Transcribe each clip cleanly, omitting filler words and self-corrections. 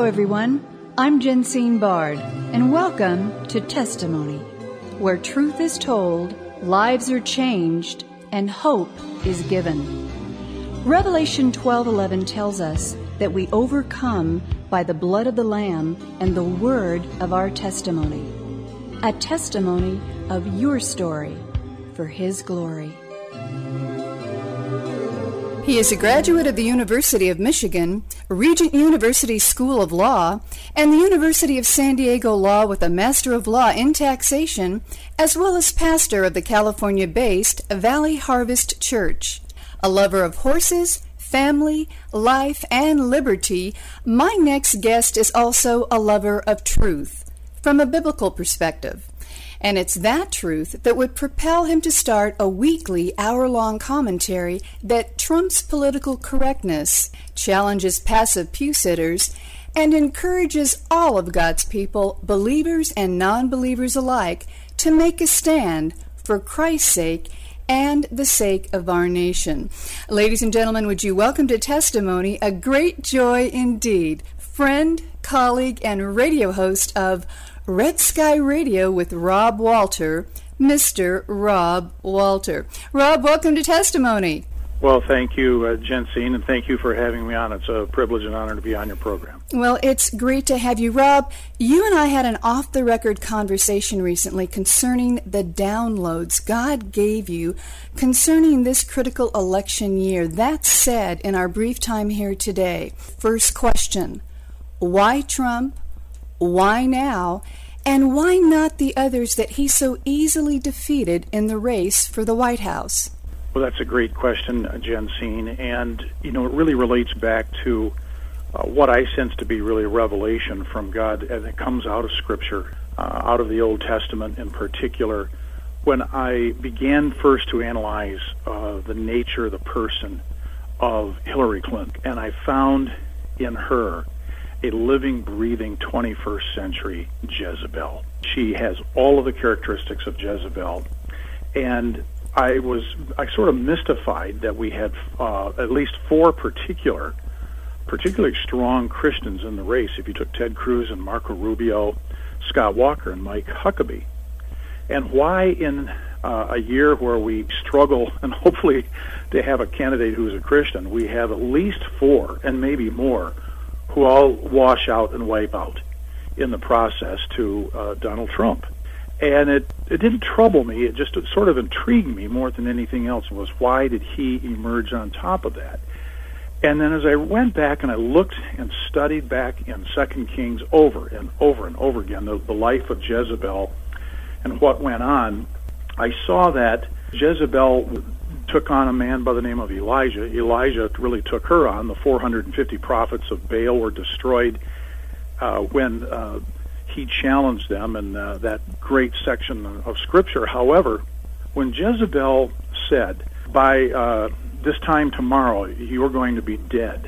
Hello, everyone. I'm Jensine Bard, and welcome to Testimony, where truth is told, lives are changed, and hope is given. Revelation 12:11 tells us that we overcome by the blood of the Lamb and the word of our testimony. A testimony of your story for His glory. He is a graduate of the University of Michigan, Regent University School of Law, and the University of San Diego Law with a Master of Law in Taxation, as well as pastor of the California-based Valley Harvest Church. A lover of horses, family, life, and liberty, my next guest is also a lover of truth, from a biblical perspective. And it's that truth that would propel him to start a weekly hour-long commentary that trumps political correctness, challenges passive pew-sitters, and encourages all of God's people, believers and non-believers alike, to make a stand for Christ's sake and the sake of our nation. Ladies and gentlemen, would you welcome to Testimony, a great joy indeed, friend, colleague, and radio host of Red Sky Radio with Rob Walter, Mr. Rob Walter. Rob, welcome to Testimony. Well, thank you, Jensine, and thank you for having me on. It's a privilege and honor to be on your program. Well, it's great to have you. Rob, you and I had an off-the-record conversation recently concerning the downloads God gave you concerning this critical election year. That said, in our brief time here today, first question, why Trump? Why now? And why not the others that he so easily defeated in the race for the White House? Well, that's a great question, Jensine, and, it really relates back to what I sense to be really a revelation from God, and it comes out of Scripture, out of the Old Testament in particular, when I began first to analyze the nature, the person of Hillary Clinton, and I found in her a living, breathing 21st century Jezebel. She has all of the characteristics of Jezebel, and I sort of mystified that we had at least four particularly strong Christians in the race. If you took Ted Cruz and Marco Rubio, Scott Walker and Mike Huckabee, and why in a year where we struggle and hopefully to have a candidate who's a Christian, we have at least four and maybe more who all wash out and wipe out in the process to Donald Trump. And it didn't trouble me, it just sort of intrigued me more than anything else, was why did he emerge on top of that? And then as I went back and I looked and studied back in 2 Kings over and over and over again, the life of Jezebel and what went on, I saw that Jezebel took on a man by the name of Elijah. Elijah really took her on. The 450 prophets of Baal were destroyed when he challenged them in that great section of Scripture. However, when Jezebel said, by this time tomorrow, you're going to be dead,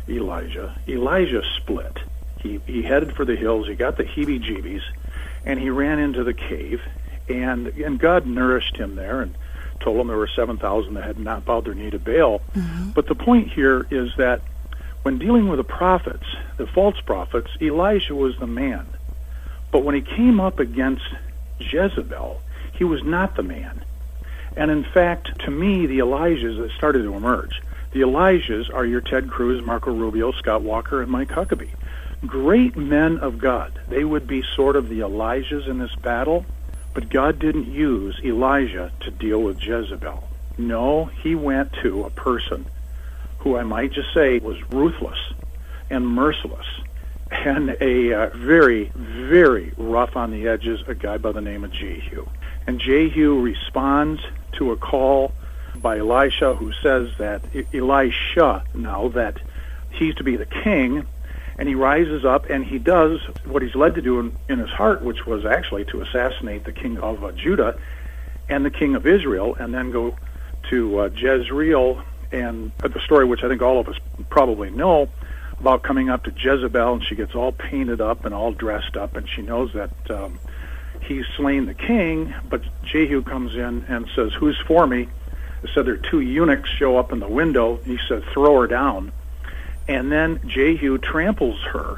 Elijah split. He headed for the hills, he got the heebie-jeebies, and he ran into the cave, and God nourished him there and told him there were 7,000 that had not bowed their knee to Baal. Mm-hmm. But the point here is that when dealing with the prophets, the false prophets, Elijah was the man. But when he came up against Jezebel, he was not the man. And in fact, to me, the Elijahs that started to emerge, the Elijahs are your Ted Cruz, Marco Rubio, Scott Walker, and Mike Huckabee. Great men of God. They would be sort of the Elijahs in this battle, but God didn't use Elijah to deal with Jezebel. No, he went to a person who I might just say was ruthless and merciless, and a very, very rough on the edges, a guy by the name of Jehu. And Jehu responds to a call by Elisha, who says that Elisha, now that he's to be the king, and he rises up and he does what he's led to do in his heart, which was actually to assassinate the king of Judah and the king of Israel, and then go to Jezreel, and the story which I think all of us probably know, about coming up to Jezebel, and she gets all painted up and all dressed up, and she knows that he's slain the king, but Jehu comes in and says, "Who's for me?" It said there are two eunuchs show up in the window. He said, "Throw her down." And then Jehu tramples her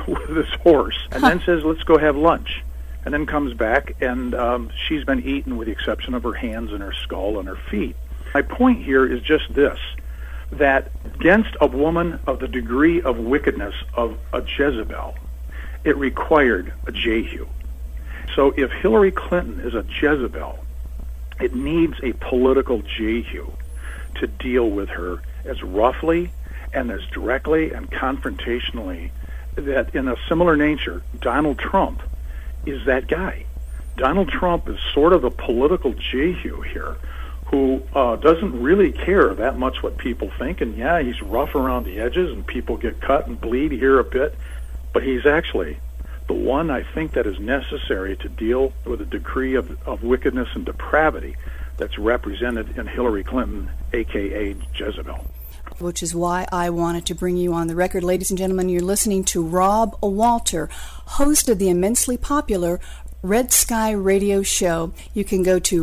with this horse, and then says, let's go have lunch. And then comes back, and she's been eaten with the exception of her hands and her skull and her feet. My point here is just this, that against a woman of the degree of wickedness of a Jezebel, it required a Jehu. So if Hillary Clinton is a Jezebel, it needs a political Jehu to deal with her as roughly and as directly and confrontationally that in a similar nature, Donald Trump is that guy. Donald Trump is sort of a political Jehu here who doesn't really care that much what people think. And yeah, he's rough around the edges and people get cut and bleed here a bit. But he's actually the one, I think, that is necessary to deal with a degree of wickedness and depravity that's represented in Hillary Clinton, a.k.a. Jezebel. Which is why I wanted to bring you on the record. Ladies and gentlemen, you're listening to Rob Walter, host of the immensely popular Red Sky Radio Show. You can go to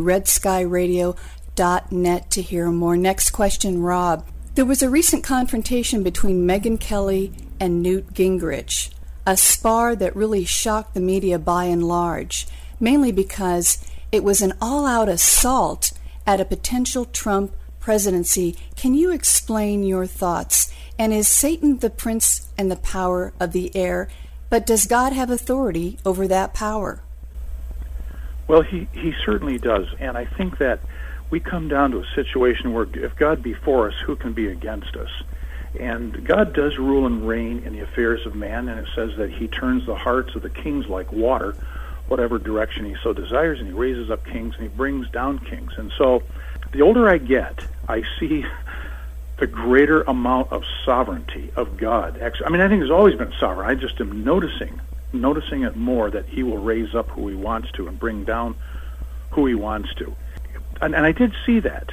redskyradio.net to hear more. Next question, Rob. There was a recent confrontation between Megyn Kelly and Newt Gingrich, a spar that really shocked the media by and large, mainly because it was an all-out assault at a potential Trump presidency. Can you explain your thoughts? And is Satan the prince and the power of the air, but does God have authority over that power? Well, he certainly does, and I think that we come down to a situation where if God be for us, who can be against us? And God does rule and reign in the affairs of man, and it says that he turns the hearts of the kings like water, whatever direction he so desires, and he raises up kings and he brings down kings. And so the older I get, I see the greater amount of sovereignty of God. Actually, I mean, I think he's always been sovereign. I just am noticing it more, that he will raise up who he wants to and bring down who he wants to. And I did see that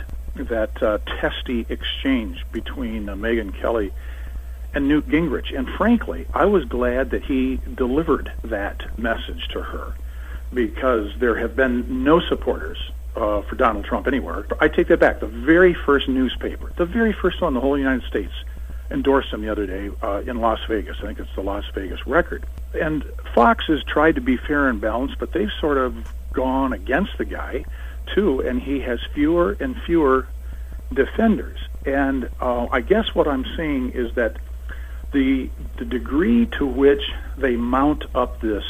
testy exchange between Megyn Kelly and Newt Gingrich. And frankly, I was glad that he delivered that message to her, because there have been no supporters for Donald Trump anywhere. I take that back. The very first newspaper, the very first one in the whole United States, endorsed him the other day in Las Vegas. I think it's the Las Vegas Record. And Fox has tried to be fair and balanced, but they've sort of gone against the guy, too, and he has fewer and fewer defenders. And I guess what I'm seeing is that the degree to which they mount up this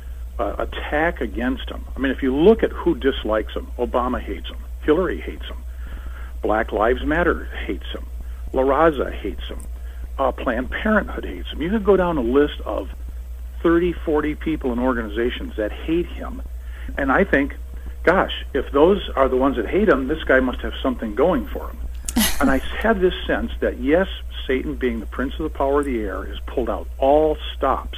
attack against him. I mean, if you look at who dislikes him, Obama hates him, Hillary hates him, Black Lives Matter hates him, La Raza hates him, Planned Parenthood hates him. You could go down a list of 30, 40 people and organizations that hate him. And I think, gosh, if those are the ones that hate him, this guy must have something going for him. And I have this sense that, yes, Satan, being the prince of the power of the air, has pulled out all stops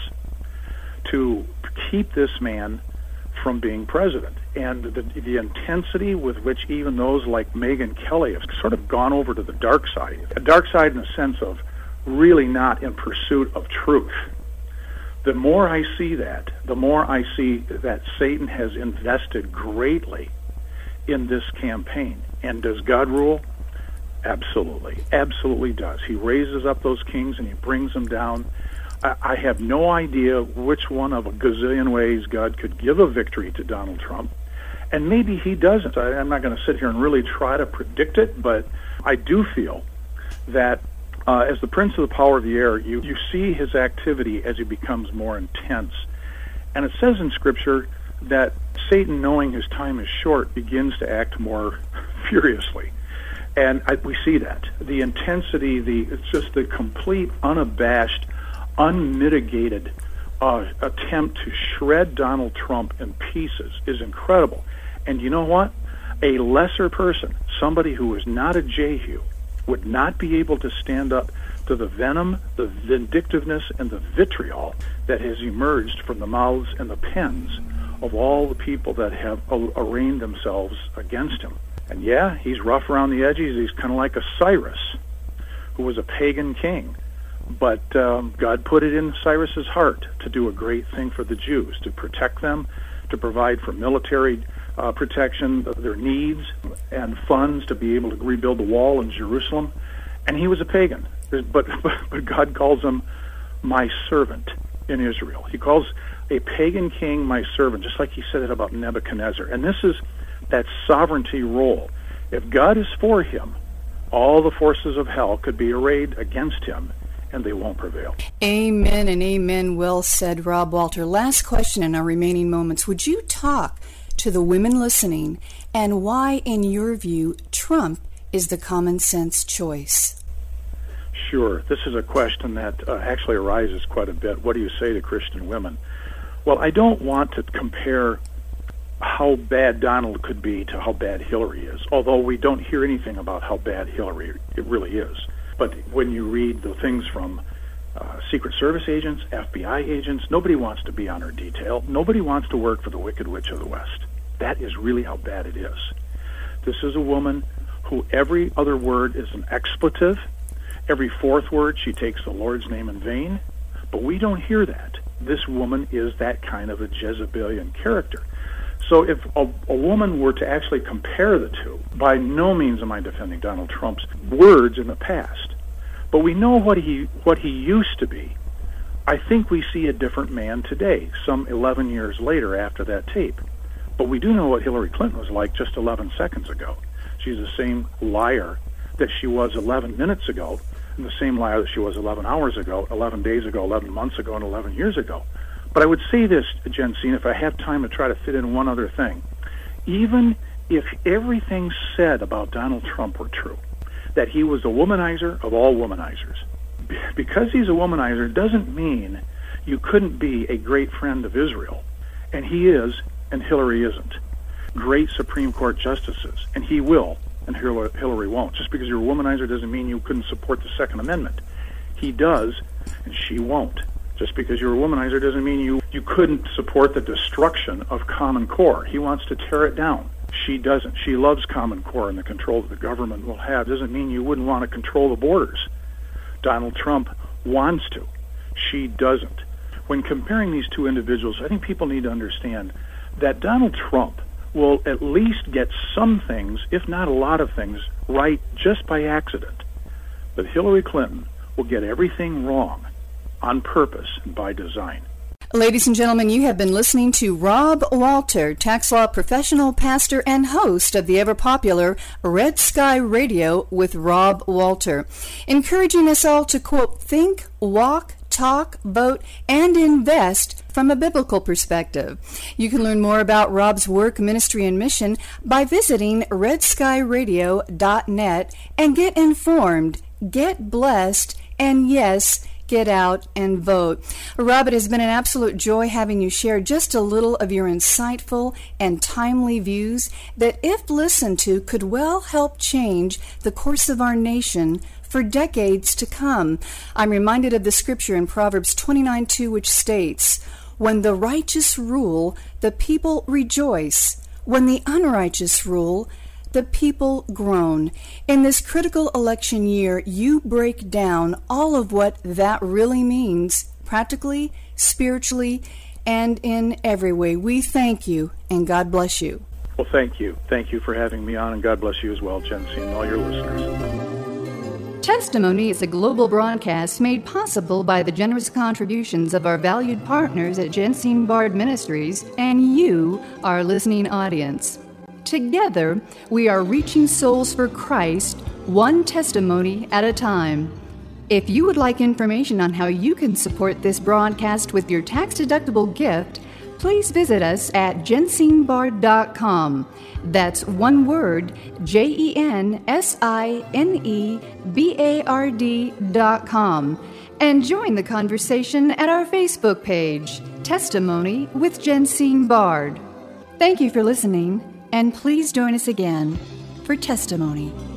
to keep this man from being president. And the intensity with which even those like Megyn Kelly have sort of gone over to the dark side. A dark side in the sense of really not in pursuit of truth. The more I see that, the more I see that Satan has invested greatly in this campaign. And does God rule? Absolutely. Absolutely does. He raises up those kings and he brings them down. I have no idea which one of a gazillion ways God could give a victory to Donald Trump. And maybe he doesn't. I'm not going to sit here and really try to predict it, but I do feel that as the prince of the power of the air, you see his activity as he becomes more intense. And it says in Scripture that Satan, knowing his time is short, begins to act more furiously. And we see that. The intensity, it's just the complete, unabashed, unmitigated attempt to shred Donald Trump in pieces is incredible. And you know what? A lesser person, somebody who is not a Jehu, would not be able to stand up to the venom, the vindictiveness, and the vitriol that has emerged from the mouths and the pens of all the people that have arraigned themselves against him. And yeah, he's rough around the edges. He's kind of like a Cyrus, who was a pagan king. But God put it in Cyrus's heart to do a great thing for the Jews, to protect them, to provide for military protection, their needs, and funds to be able to rebuild the wall in Jerusalem. And he was a pagan. But God calls him my servant. in Israel. He calls a pagan king my servant, just like he said it about Nebuchadnezzar. And this is that sovereignty role. If God is for him, all the forces of hell could be arrayed against him, and they won't prevail. Amen and amen. Well said, Rob Walter. Last question in our remaining moments. Would you talk to the women listening and why, in your view, Trump is the common sense choice? Sure. This is a question that actually arises quite a bit. What do you say to Christian women? Well, I don't want to compare how bad Donald could be to how bad Hillary is, although we don't hear anything about how bad Hillary it really is. But when you read the things from Secret Service agents, FBI agents, nobody wants to be on her detail. Nobody wants to work for the Wicked Witch of the West. That is really how bad it is. This is a woman who every other word is an expletive. Every fourth word, she takes the Lord's name in vain. But we don't hear that. This woman is that kind of a Jezebelian character. So if a woman were to actually compare the two, by no means am I defending Donald Trump's words in the past, but we know what he used to be. I think we see a different man today, some 11 years later after that tape. But we do know what Hillary Clinton was like just 11 seconds ago. She's the same liar that she was 11 minutes ago, and the same liar that she was 11 hours ago, 11 days ago, 11 months ago, and 11 years ago. But I would say this, Jensine, if I have time to try to fit in one other thing. Even if everything said about Donald Trump were true, that he was a womanizer of all womanizers, because he's a womanizer doesn't mean you couldn't be a great friend of Israel. And he is, and Hillary isn't. Great Supreme Court justices, and he will, and Hillary won't. Just because you're a womanizer doesn't mean you couldn't support the Second Amendment. He does, and she won't. Just because you're a womanizer doesn't mean you couldn't support the destruction of Common Core. He wants to tear it down. She doesn't. She loves Common Core and the control that the government will have. Doesn't mean you wouldn't want to control the borders. Donald Trump wants to. She doesn't. When comparing these two individuals, I think people need to understand that Donald Trump will at least get some things, if not a lot of things, right just by accident. But Hillary Clinton will get everything wrong on purpose and by design. Ladies and gentlemen, you have been listening to Rob Walter, tax law professional, pastor, and host of the ever-popular Red Sky Radio with Rob Walter, encouraging us all to, quote, think, walk, talk, vote, and invest from a biblical perspective. You can learn more about Rob's work, ministry, and mission by visiting redskyradio.net and get informed, get blessed, and yes, get out and vote. Rob, it has been an absolute joy having you share just a little of your insightful and timely views that, if listened to, could well help change the course of our nation for decades to come. I'm reminded of the scripture in Proverbs 29:2, which states, "When the righteous rule, the people rejoice. When the unrighteous rule, the people groan." In this critical election year, you break down all of what that really means, practically, spiritually, and in every way. We thank you, and God bless you. Well, thank you. Thank you for having me on, and God bless you as well, Jensine, and all your listeners. Testimony is a global broadcast made possible by the generous contributions of our valued partners at Jensine Bard Ministries and you, our listening audience. Together, we are reaching souls for Christ, one testimony at a time. If you would like information on how you can support this broadcast with your tax-deductible gift, please visit us at jensinebard.com. That's one word, JENSINEBARD.com. And join the conversation at our Facebook page, Testimony with Jensine Bard. Thank you for listening. And please join us again for Testimony.